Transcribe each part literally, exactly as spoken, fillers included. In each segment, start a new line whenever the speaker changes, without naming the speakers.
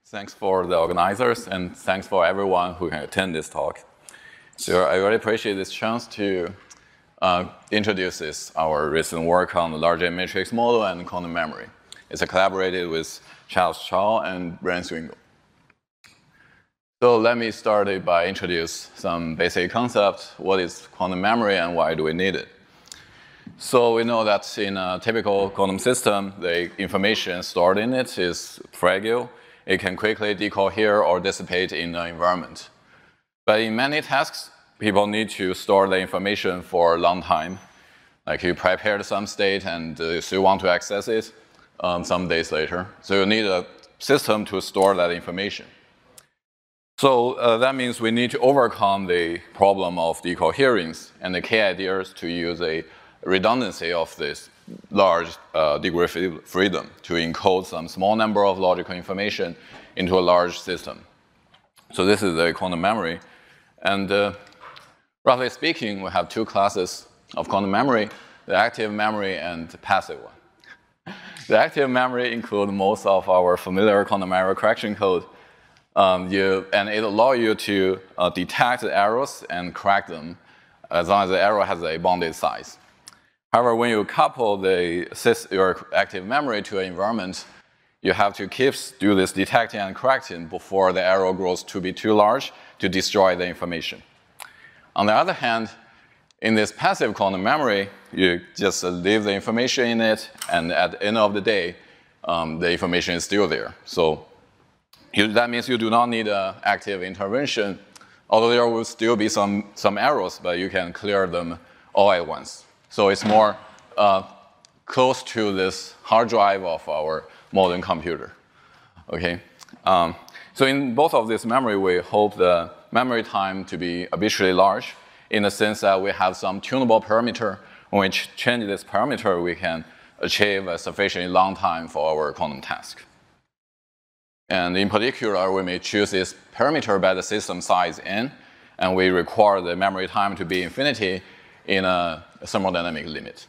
Thanks for the organizers, and thanks for everyone who can attend this talk. So I really appreciate this chance to uh, introduce this, our recent work on the large A matrix model and quantum memory. It's a collaborated with Charles Chow and Brian Swingle. So let me start it by introduce some basic concepts. What is quantum memory and why do we need it? So we know that in a typical quantum system, the information stored in it is fragile. It can quickly decohere or dissipate in the environment. But in many tasks, people need to store the information for a long time. Like you prepared some state and uh, so you want to access it um, some days later. So you need a system to store that information. So uh, that means we need to overcome the problem of decoherence. And the key idea is to use a redundancy of this large uh, degree of freedom to encode some small number of logical information into a large system. So this is the quantum memory. And uh, roughly speaking, we have two classes of quantum memory, the active memory and the passive one. The active memory includes most of our familiar quantum error correction code. Um, you, and it allows you to uh, detect the errors and correct them as long as the error has a bounded size. However, when you couple the, your active memory to an environment, you have to keep do this detecting and correcting before the error grows to be too large to destroy the information. On the other hand, in this passive quantum memory, you just leave the information in it, and at the end of the day, um, the information is still there. So you, that means you do not need an active intervention, although there will still be some, some errors, but you can clear them all at once. So it's more uh, close to this hard drive of our modern computer. Okay. Um, so in both of this memory, we hope the memory time to be arbitrarily large in the sense that we have some tunable parameter. When we ch change this parameter, we can achieve a sufficiently long time for our quantum task. And in particular, we may choose this parameter by the system size n, and we require the memory time to be infinity in a thermodynamic limit.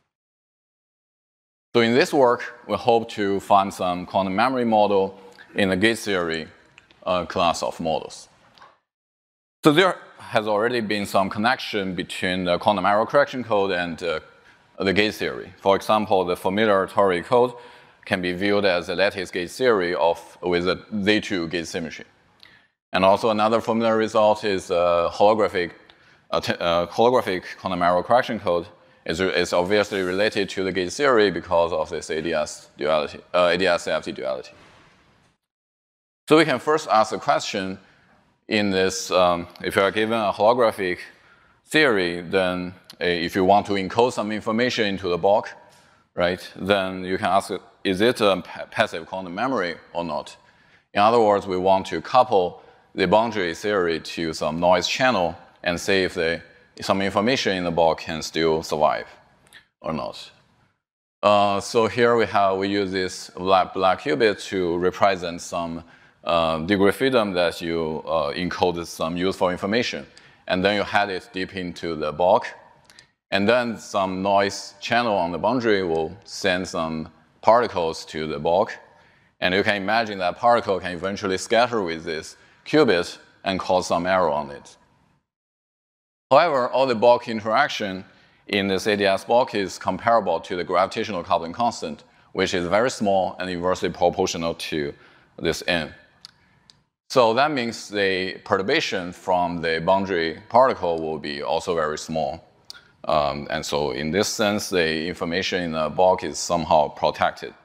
So in this work, we hope to find some quantum memory model in the gate theory uh, class of models. So there has already been some connection between the quantum error correction code and uh, the gate theory. For example, the familiar Tori code can be viewed as a lattice gate theory of, with a Z two gate symmetry. And also another familiar result is uh, holographic Uh, uh, holographic quantum error correction code is, is obviously related to the gate theory because of this A D S duality, uh, A D S C F T duality. So we can first ask a question in this, um, if you are given a holographic theory, then uh, if you want to encode some information into the block, right, then you can ask, is it a passive quantum memory or not? In other words, we want to couple the boundary theory to some noise channel and see if the, some information in the block can still survive or not. Uh, so here we have, we use this black, black qubit to represent some uh, degree of freedom that you uh, encoded some useful information. And then you had it deep into the block. And then some noise channel on the boundary will send some particles to the block. And you can imagine that particle can eventually scatter with this qubit and cause some error on it. However, all the bulk interaction in this A D S block is comparable to the gravitational coupling constant, which is very small and inversely proportional to this n. So that means the perturbation from the boundary particle will be also very small. Um, and so in this sense, the information in the bulk is somehow protected.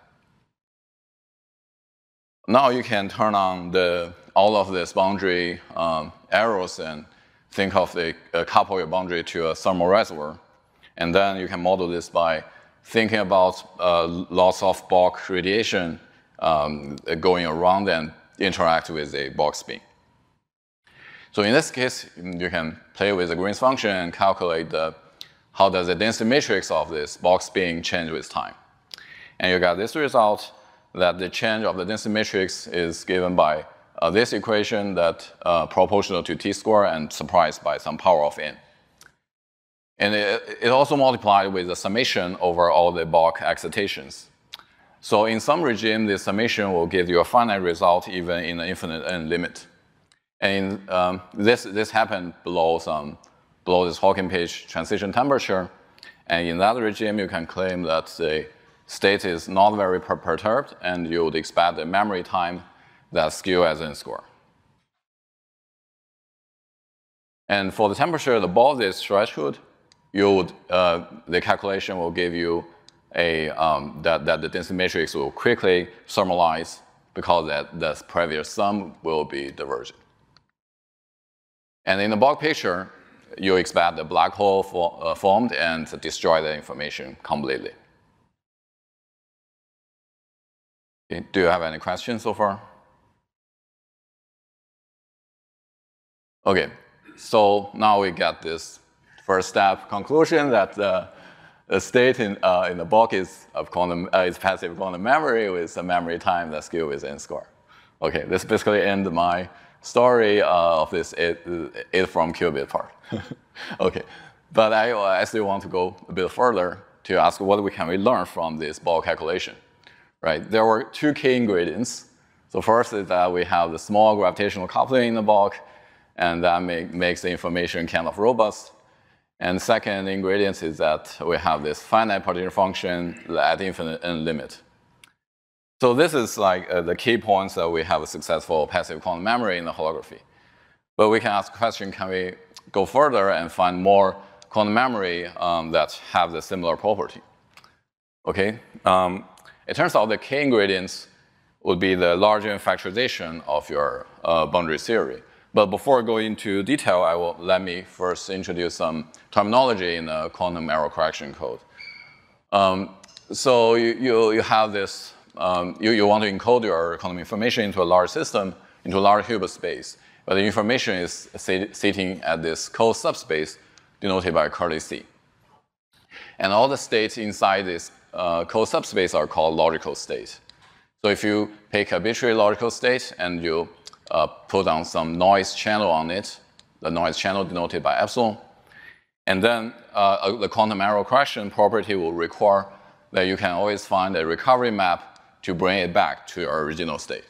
Now you can turn on the, all of this boundary um, arrows and think of the uh, couple your boundary to a thermal reservoir. And then you can model this by thinking about uh, loss of bulk radiation um, going around and interact with a bulk spin. So in this case, you can play with the Green's function and calculate the, how does the density matrix of this bulk spin change with time. And you got this result that the change of the density matrix is given by Uh, this equation that uh, proportional to t squared and surprised by some power of n. And it, it also multiplied with the summation over all the bulk excitations. So in some regime, the summation will give you a finite result even in an infinite n limit. And um, this, this happened below, some, below this Hawking page transition temperature. And in that regime, you can claim that the state is not very per perturbed, and you would expect the memory time that's skew as n square. And for the temperature above this threshold, you would, uh, the calculation will give you a, um, that, that the density matrix will quickly thermalize because that the previous sum will be divergent. And in the bulk picture, you expect the black hole for, uh, formed and destroy the information completely. Okay. Do you have any questions so far? Okay, so now we get this first step conclusion that the, the state in, uh, in the bulk is of quantum uh, is passive quantum memory with a memory time that's skew with n square. Okay, this basically ends my story uh, of this eight, eight from qubit part. Okay, but I, I still want to go a bit further to ask what we can we learn from this bulk calculation, right? There were two key ingredients. So first is that we have the small gravitational coupling in the bulk, and that make, makes the information kind of robust. And the second ingredient is that we have this finite partition function at infinite n limit. So this is like uh, the key points that we have a successful passive quantum memory in the holography. But we can ask the question, can we go further and find more quantum memory um, that have the similar property? Okay, um, it turns out the key ingredients would be the larger factorization of your uh, boundary theory. But before going into detail, I will let me first introduce some terminology in the quantum error correction code. Um, so you, you, you have this, um, you, you want to encode your quantum information into a large system, into a large Hilbert space. But the information is sit, sitting at this code subspace denoted by curly C. And all the states inside this uh, code subspace are called logical states. So if you pick a arbitrary logical state and you Uh, put on some noise channel on it, the noise channel denoted by epsilon. And then uh, the quantum error correction property will require that you can always find a recovery map to bring it back to your original state.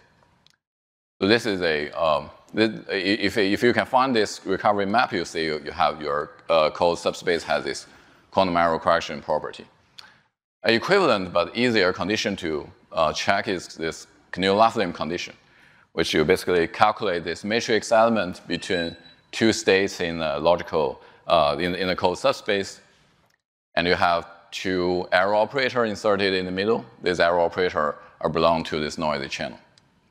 So this is a, um, this, if, if you can find this recovery map, you see you, you have your uh, code subspace has this quantum error correction property. An equivalent but easier condition to uh, check is this Kneel-Laflamme condition, which you basically calculate this matrix element between two states in a logical, uh, in, in a code subspace, and you have two error operator inserted in the middle. These error operator are belong to this noisy channel.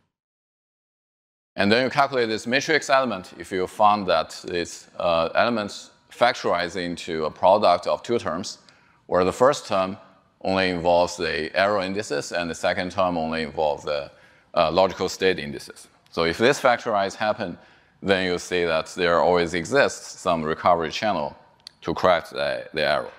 And then you calculate this matrix element if you found that these uh, elements factorize into a product of two terms, where the first term only involves the error indices, and the second term only involves the Uh, logical state indices. So if this factorize happen, then you see that there always exists some recovery channel to correct the, the error.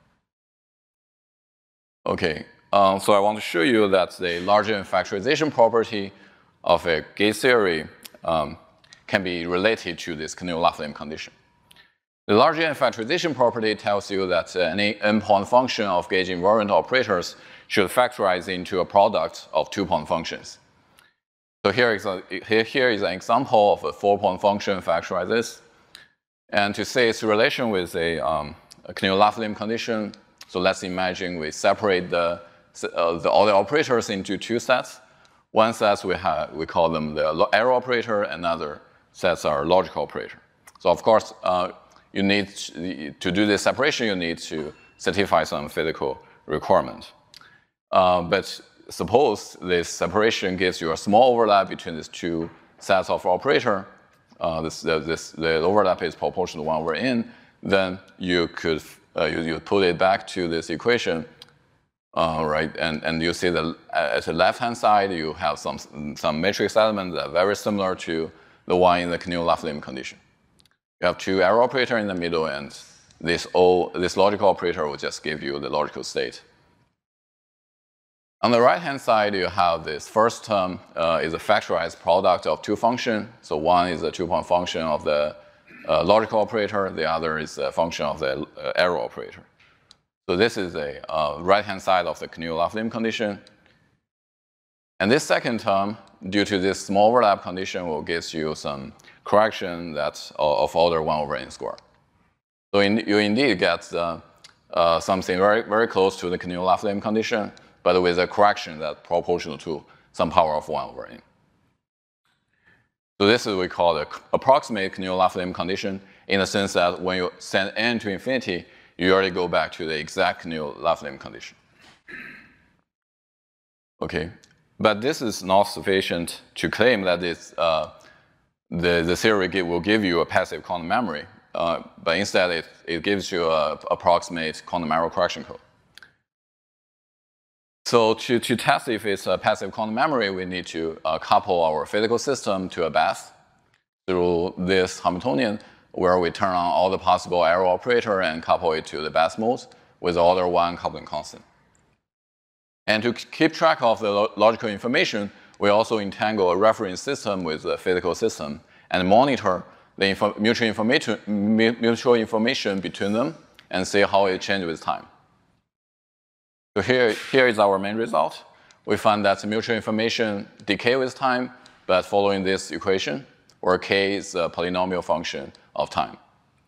Okay, um, so I want to show you that the Large-N factorization property of a gauge theory um, can be related to this Kneel-Laflamme condition. The Large-N factorization property tells you that uh, any n-point function of gauge invariant operators should factorize into a product of two-point functions. So here is, a, here, here is an example of a four-point function factorizes. And to say its relation with a, um, a Kneel-Laflamme condition, so let's imagine we separate the, uh, the, all the operators into two sets. One set we, have, we call them the error operator, and other sets are logical operator. So of course, uh, you need to, to do this separation, you need to satisfy some physical requirement. Uh, but suppose this separation gives you a small overlap between these two sets of operator, uh, this, this, the overlap is proportional to one over n, then you could uh, you, you put it back to this equation, uh, right? And, and you see that at the left-hand side, you have some, some matrix elements that are very similar to the one in the Kneel-Laflamme condition. You have two error operator in the middle, and this, o, this logical operator will just give you the logical state. On the right-hand side, you have this first term uh, is a factorized product of two functions. So one is a two-point function of the uh, logical operator. The other is a function of the uh, error operator. So this is a uh, right-hand side of the Kneel-Laflamme condition. And this second term, due to this small overlap condition, will give you some correction that's of order one over n squared. So in, you indeed get uh, uh, something very, very close to the Canino-Laflamme condition, but with a correction that's proportional to some power of one over n. So this is what we call the approximate Canino-Laflamme condition, in the sense that when you send n to infinity, you already go back to the exact Canino-Laflamme condition. Okay, but this is not sufficient to claim that it's, uh, the, the theory give, will give you a passive quantum memory, uh, but instead it, it gives you an approximate quantum error correction code. So to, to test if it's a passive quantum memory, we need to uh, couple our physical system to a bath through this Hamiltonian, where we turn on all the possible error operator and couple it to the Bath mode with order one coupling constant. And to keep track of the lo logical information, we also entangle a reference system with the physical system and monitor the info mutual, information, mutual information between them and see how it changes with time. So here, here is our main result. We find that the mutual information decay with time, but following this equation, where k is a polynomial function of time.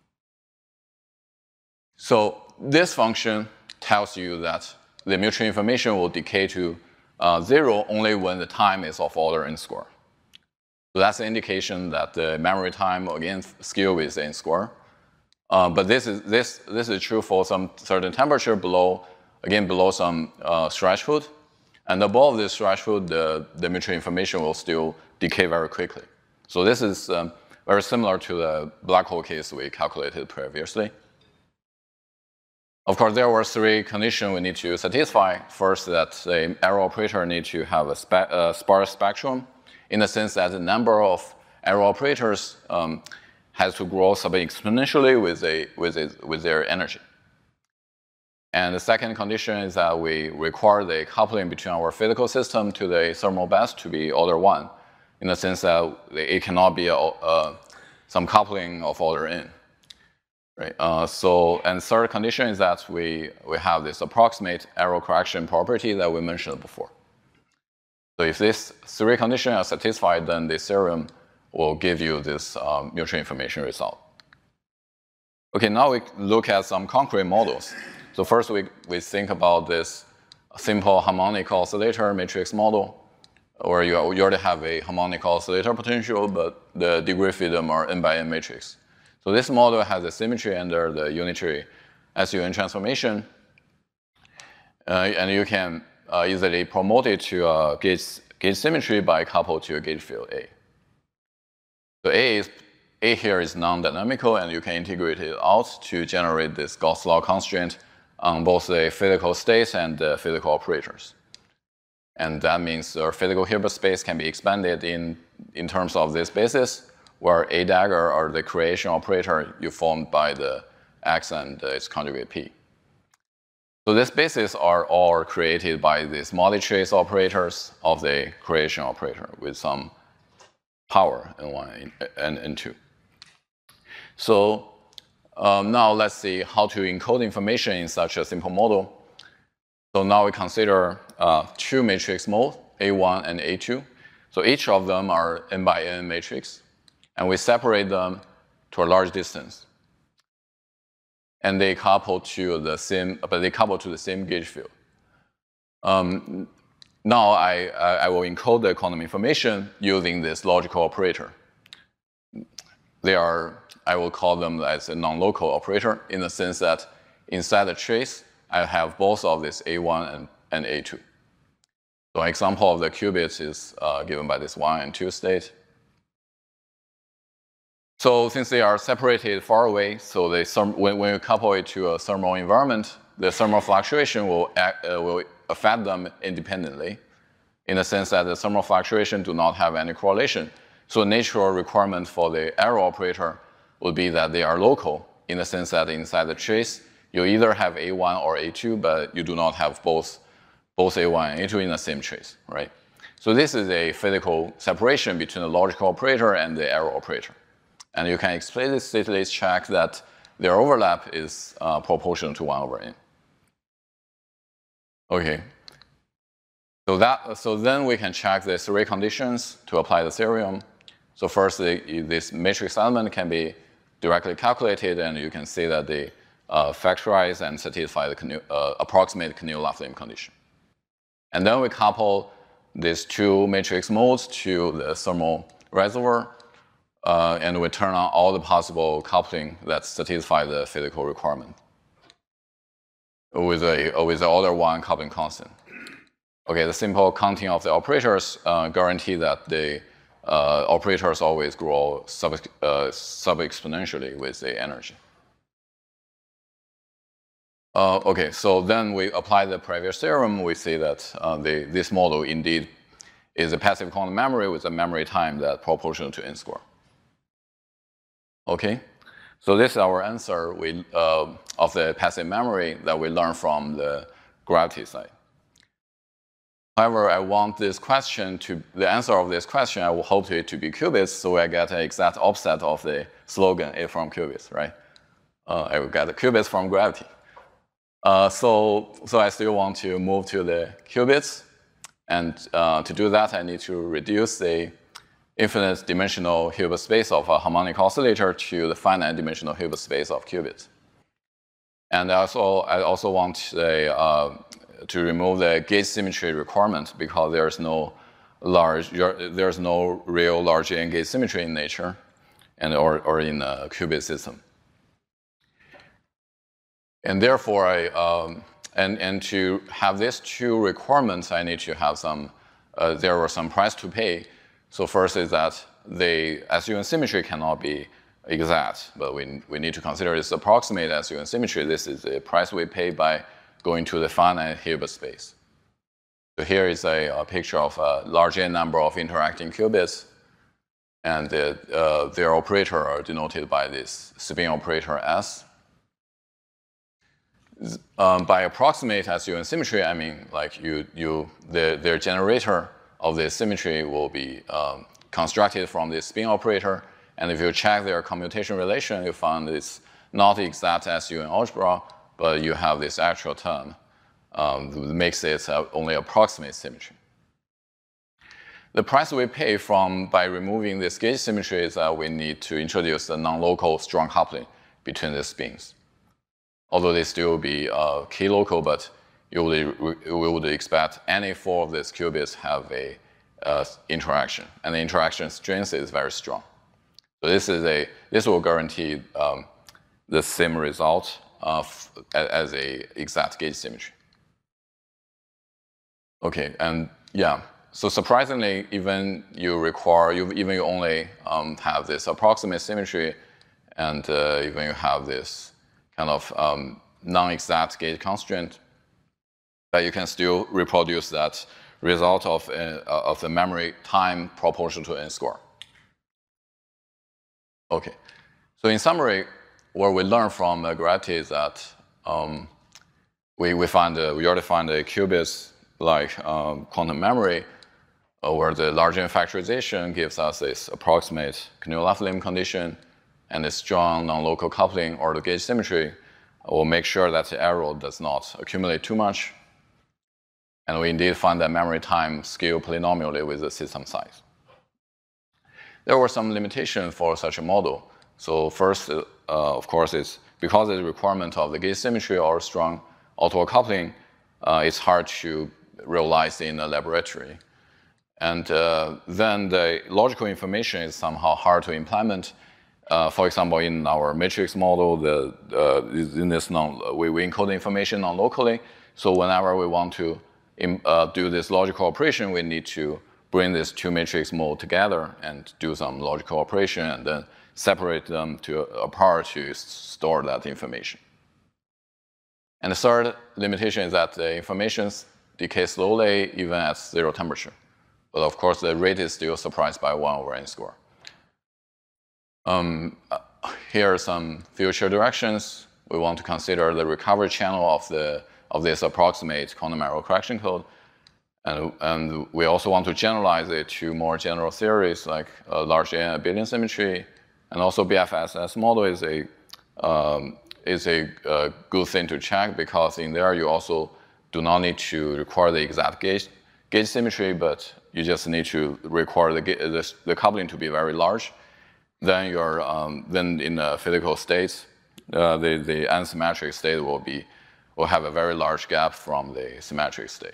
So this function tells you that the mutual information will decay to uh, zero only when the time is of order n squared. So that's an indication that the memory time, again, scale with n squared. Uh, but this is, this, this is true for some certain temperature below, again, below some uh, threshold. And above this threshold, the, the mutual information will still decay very quickly. So this is um, very similar to the black hole case we calculated previously. Of course, there were three conditions we need to satisfy. First, that the error operator needs to have a spe uh, sparse spectrum, in the sense that the number of error operators um, has to grow sub-exponentially with, a, with, a, with their energy. And the second condition is that we require the coupling between our physical system to the thermal bath to be order one, in the sense that it cannot be a, uh, some coupling of order n. Right. Uh, so, and third condition is that we, we have this approximate error correction property that we mentioned before. So if these three conditions are satisfied, then this theorem will give you this um, mutual information result. Okay, now we look at some concrete models. So first we, we think about this simple harmonic oscillator matrix model, where you, you already have a harmonic oscillator potential, but the degree freedom are n by n matrix. So this model has a symmetry under the unitary S U N transformation, uh, and you can uh, easily promote it to a gauge, gauge symmetry by coupled to a gauge field A. So A, is, A here is non-dynamical, and you can integrate it out to generate this Gauss law constraint on both the physical states and the physical operators. And that means the physical Hilbert space can be expanded in, in terms of this basis, where A dagger or the creation operator you formed by the X and its conjugate P. So these bases are all created by these multi-trace operators of the creation operator with some power n one and n two. So um, now let's see how to encode information in such a simple model. So now we consider uh, two matrix modes, A one and A two. So each of them are n by n matrix, and we separate them to a large distance. And they couple to the same, but they couple to the same gauge field. Um, now I, I will encode the quantum information using this logical operator. They are, I will call them as a non-local operator, in the sense that inside the trace, I have both of this A one and, and A two. So an example of the qubits is uh, given by this one and two state. So since they are separated far away, so they, when, when you couple it to a thermal environment, the thermal fluctuation will, act, uh, will affect them independently, in the sense that the thermal fluctuation do not have any correlation. So a natural requirement for the error operator would be that they are local, in the sense that inside the trace, you either have A one or A two, but you do not have both, both A one and A two in the same trace, right? So this is a physical separation between the logical operator and the error operator. And you can explicitly check that their overlap is uh, proportional to one over n. Okay. So that so then we can check the three conditions to apply the theorem. So first, the, this matrix element can be directly calculated, and you can see that they uh, factorize and satisfy the Canute, uh, approximate Canute-Laflamme condition. And then we couple these two matrix modes to the thermal reservoir, uh, and we turn on all the possible coupling that satisfy the physical requirement with a with the order one coupling constant. Okay, the simple counting of the operators uh, guarantee that the uh, operators always grow sub, uh, sub-exponentially with the energy. Uh, okay, so then we apply the previous theorem. We see that uh, the, this model indeed is a passive quantum memory with a memory time that's proportional to n squared. Okay, so this is our answer we, uh, of the passive memory that we learned from the gravity side. However, I want this question to, the answer of this question, I will hope it to be qubits, so I get an exact opposite of the slogan, A from qubits, right? Uh, I will get the qubits from gravity. Uh, so, so I still want to move to the qubits, and uh, to do that, I need to reduce the infinite dimensional Hilbert space of a harmonic oscillator to the finite dimensional Hilbert space of qubits. And also, I also want a uh, to remove the gauge symmetry requirement because there's no large, there's no real large N gauge symmetry in nature, and or or in a qubit system. And therefore, I um, and and to have these two requirements, I need to have some. Uh, there were some price to pay. So first is that the S U N symmetry cannot be exact, but we we need to consider this approximate S U N symmetry. This is the price we pay by going to the finite Hilbert space. So here is a, a picture of a large n number of interacting qubits, and the, uh, their operator are denoted by this spin operator S. Um, by approximate S U N symmetry, I mean like you, you, the, their generator of this symmetry will be um, constructed from this spin operator, and if you check their commutation relation, you find it's not exact S U N algebra, but you have this actual term um, that makes it uh, only approximate symmetry. The price we pay from by removing this gauge symmetry is that we need to introduce a non-local strong coupling between the spins. Although they still be uh, k-local, but you would, we would expect any four of these qubits have a uh, interaction, and the interaction strength is very strong. So this is a this will guarantee um, the same result of, as a exact gauge symmetry. Okay, and yeah, so surprisingly, even you require, you even you only um, have this approximate symmetry, and uh, even you have this kind of um, non-exact gauge constraint, but you can still reproduce that result of, uh, of the memory time proportional to n squared. Okay, so in summary, what we learned from uh, gravity is that um, we, we, find, uh, we already find a qubits like um, quantum memory uh, where the large N factorization gives us this approximate Canute-Laflamme condition, and a strong non-local coupling or the gauge symmetry will make sure that the error does not accumulate too much. And we indeed find that memory time scale polynomially with the system size. There were some limitations for such a model. So first, uh, of course, it's because of the requirement of the gauge symmetry or strong auto coupling, uh, it's hard to realize in a laboratory. And uh, then the logical information is somehow hard to implement. Uh, for example, in our matrix model, the, uh, in this non, we, we encode the information non-locally. So whenever we want to in, uh, do this logical operation, we need to bring these two matrix mode together and do some logical operation, and then separate them to apart to store that information. And the third limitation is that the information decays slowly even at zero temperature. But of course, the rate is still surprised by one over n squared. Um, here are some future directions. We want to consider the recovery channel of, the, of this approximate quantum error correction code. And, and we also want to generalize it to more general theories like uh, large N abelian symmetry. And also B F S S model is a, um, is a uh, good thing to check because in there you also do not need to require the exact gauge, gauge symmetry, but you just need to require the, the, the coupling to be very large. Then you're um, then in the physical state, uh, the the unsymmetric state will be will have a very large gap from the symmetric state.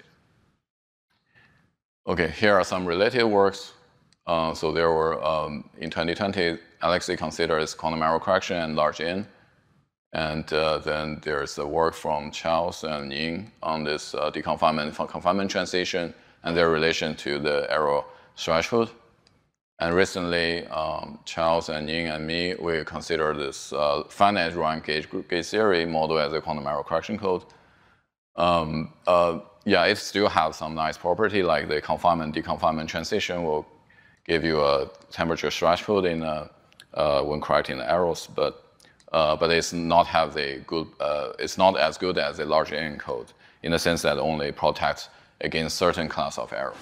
Okay, here are some related works. Uh, so there were um, in twenty twenty, Alexei considers quantum error correction and large N, and uh, then there's the work from Charles and Ying on this uh, deconfinement confinement transition and their relation to the error threshold. And recently, um, Charles and Ying and me, we consider this uh, finite rank gauge, gauge theory model as a quantum error correction code. Um, uh, yeah, it still has some nice property, like the confinement deconfinement transition will give you a temperature threshold in a, uh, when correcting the errors, but uh, but it's not have the good. Uh, it's not as good as a large N code in the sense that only protects against certain class of error.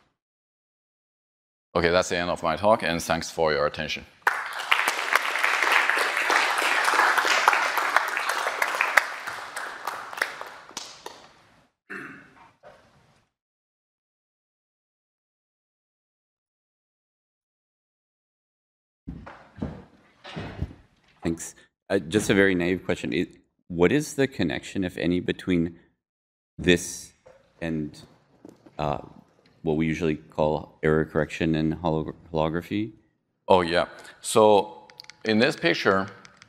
Okay, that's the end of my talk, and thanks for your attention.
Thanks. Uh, just a very naive question. It, what is the connection, if any, between this and uh, what we usually call error correction and holog holography?
Oh, yeah. So in this picture,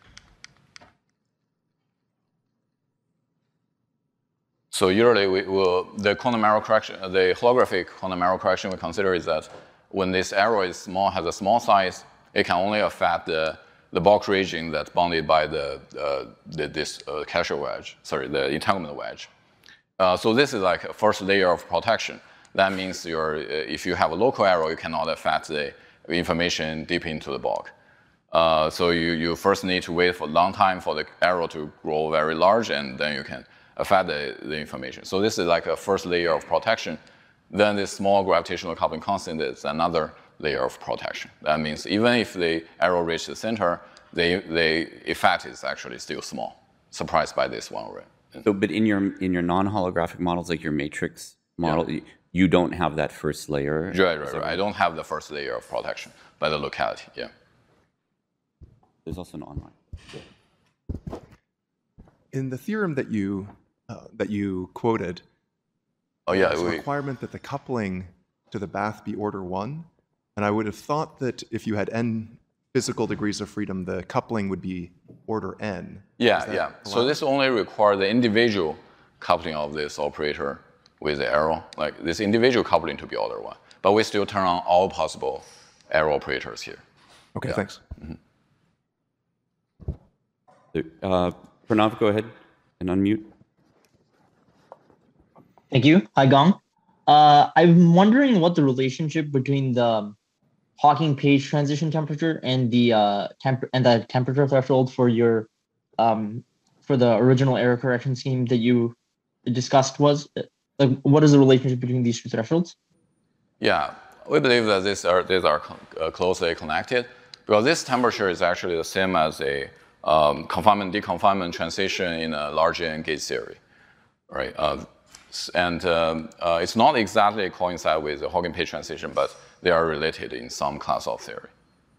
so usually we will, the quantum error correction, the holographic quantum error correction we consider is that when this error is small, has a small size, it can only affect the, the box region that's bounded by the, uh, the this uh, Kesher wedge, sorry, the entanglement wedge. Uh, so this is like a first layer of protection. That means you're, if you have a local error, you cannot affect the information deep into the block. Uh, so you, you first need to wait for a long time for the error to grow very large, and then you can affect the, the information. So this is like a first layer of protection. Then this small gravitational coupling constant is another layer of protection. That means even if the arrow reaches the center, the, the effect is actually still small, surprised by this one. Right?
So, but in your, in your non-holographic models, like your matrix model, yeah. you don't have that first layer?
Right, right, right. I don't have the first layer of protection by the locality, yeah.
There's also an online.
In the theorem that you, uh, that you quoted,
oh, yeah,
there's
we,
a requirement that the coupling to the bath be order one. And I would have thought that if you had n physical degrees of freedom, the coupling would be order n.
Yeah, yeah. Allowed? So this only requires the individual coupling of this operator with the arrow, like this individual coupling to be order one. But we still turn on all possible arrow operators here.
Okay,
yeah.
Thanks.
Mm-hmm. uh, Pranav, go ahead and unmute.
Thank you. Hi, Gong. Uh, I'm wondering what the relationship between the Hawking-Page transition temperature and the uh, temp and the temperature threshold for your um, for the original error correction scheme that you discussed was. Like, what is the relationship between these two thresholds?
Yeah, we believe that these are these are uh, closely connected because this temperature is actually the same as a um, confinement deconfinement transition in a large N gauge theory, right? Uh, and um, uh, it's not exactly coincide with the Hawking-Page transition, but they are related in some class of theory.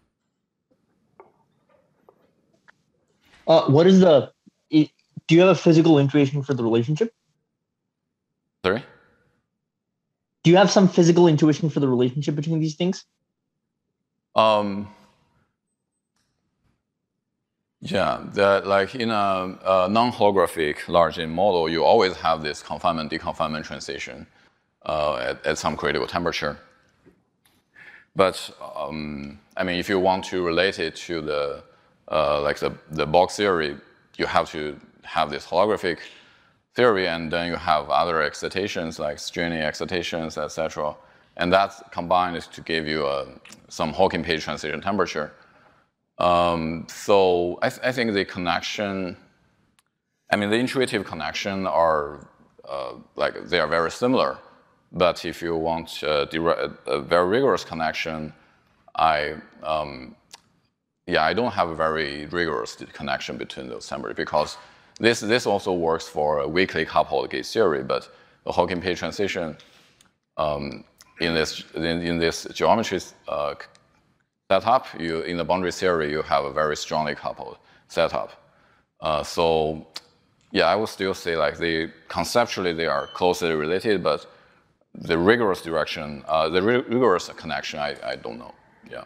Uh, what is the? Do you have a physical intuition for the relationship?
Sorry?
Do you have some physical intuition for the relationship between these things?
Um, yeah, the, like in a, a non-holographic large N model, you always have this confinement deconfinement transition uh, at, at some critical temperature. But um, I mean, if you want to relate it to the uh, like the, the box theory, you have to have this holographic theory, and then you have other excitations like straining excitations, et cetera. And that combined is to give you a, some Hawking-Page transition temperature. Um, so I, th I think the connection, I mean, the intuitive connection are uh, like they are very similar. But if you want a, a very rigorous connection, I um, yeah, I don't have a very rigorous connection between those temperatures because This, this also works for a weakly coupled gauge theory, but the Hawking-Page transition um, in this in, in this geometry uh, setup, you in the boundary theory you have a very strongly coupled setup. Uh, so yeah, I would still say like they conceptually they are closely related, but the rigorous direction, uh, the ri rigorous connection, I, I don't know. Yeah.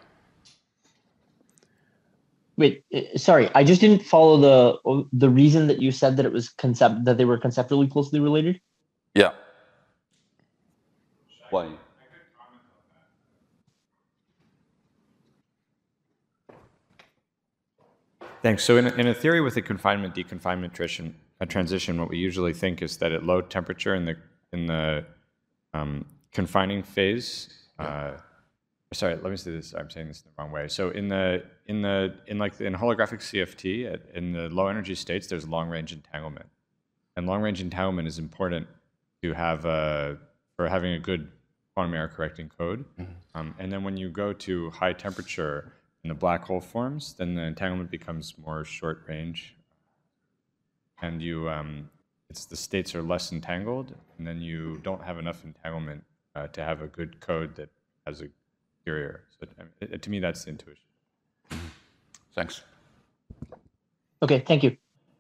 Wait, uh, sorry, I just didn't follow the the reason that you said that it was concept that they were conceptually closely related.
Yeah.
Why?
Thanks. So in a, in a theory with a confinement deconfinement transition, a transition, what we usually think is that at low temperature in the in the um, confining phase. Uh, sorry, let me say this. I'm saying this in the wrong way. So in the in the in like in holographic C F T, at, in the low energy states, there's long range entanglement, and long range entanglement is important to have a, for having a good quantum error correcting code. Mm-hmm. um, and then when you go to high temperature and the black hole forms, then the entanglement becomes more short range, and you um, it's the states are less entangled, and then you don't have enough entanglement uh, to have a good code that has a superior. So it, it, to me, that's the intuition.
Mm-hmm. Thanks.
Okay, thank you.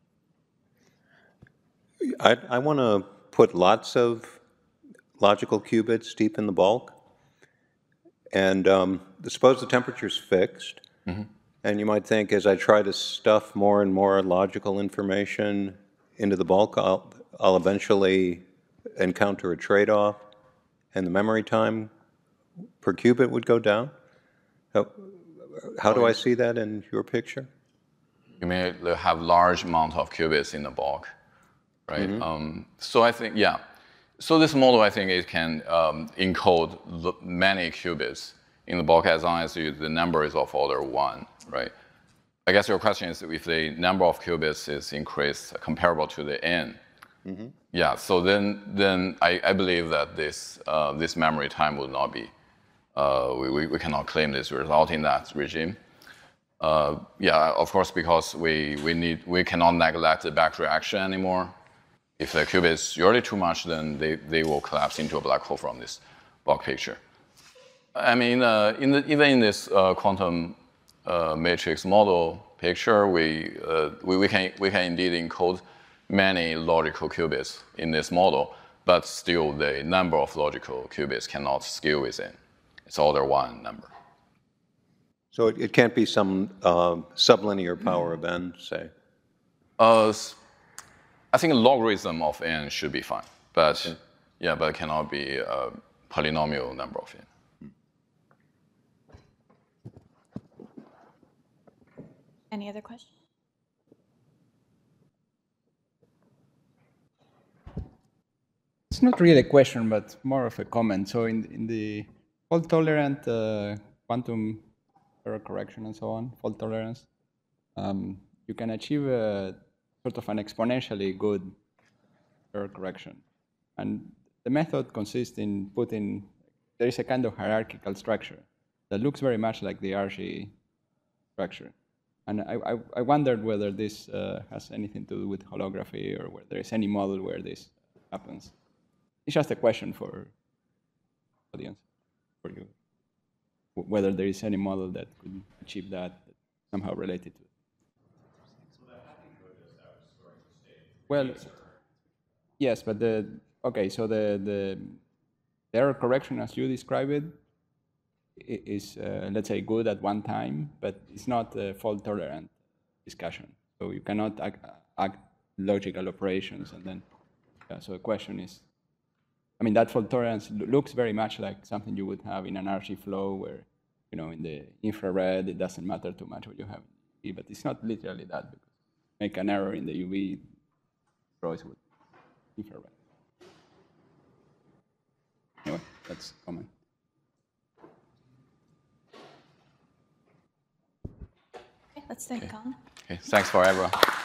I, I want to put lots of logical qubits deep in the bulk. And um, suppose the temperature's fixed. Mm-hmm. And you might think, as I try to stuff more and more logical information into the bulk, I'll, I'll eventually encounter a trade-off, and the memory time per qubit would go down. How, how do I see that in your picture?
You may have large amount of qubits in the bulk, right? Mm-hmm. um, so I think, yeah. So this model, I think it can um, encode many qubits in the bulk as long as you, the number is of order one, right? I guess your question is if the number of qubits is increased comparable to the n. Mm-hmm. Yeah, so then then I, I believe that this uh, this memory time will not be, uh, we, we cannot claim this result in that regime. Uh, yeah, of course, because we, we need we cannot neglect the back reaction anymore. If the qubit is really too much, then they, they will collapse into a black hole from this bulk picture. I mean, uh, in the, even in this uh, quantum uh, matrix model picture, we, uh, we, we, can, we can indeed encode many logical qubits in this model, but still the number of logical qubits cannot scale within. It's order one number.
So it, it can't be some uh, sublinear power of n, say?
Uh, I think a logarithm of n should be fine, but okay. yeah, but it cannot be a polynomial number of n.
Any other questions?
It's not really a question, but more of a comment. So in, in the fault-tolerant uh, quantum error correction and so on, fault tolerance, um, you can achieve a sort of an exponentially good error correction. And the method consists in putting, there is a kind of hierarchical structure that looks very much like the Archie structure. And I, I, I wondered whether this uh, has anything to do with holography or whether there is any model where this happens. It's just a question for audience, for you, whether there is any model that could achieve that, somehow related to it. Well, yes, but the, okay, so the, the, the error correction as you describe it is, uh, let's say, good at one time, but it's not a fault-tolerant discussion. So you cannot act, act logical operations and then, yeah, so the question is, I mean, that fault tolerance looks very much like something you would have in an Archie flow where, you know, in the infrared, it doesn't matter too much what you have in U V, but it's not literally that, because make an error in the U V, destroys with infrared. Anyway, that's a comment.
Okay, let's thank Colin.
Okay, thanks for everyone.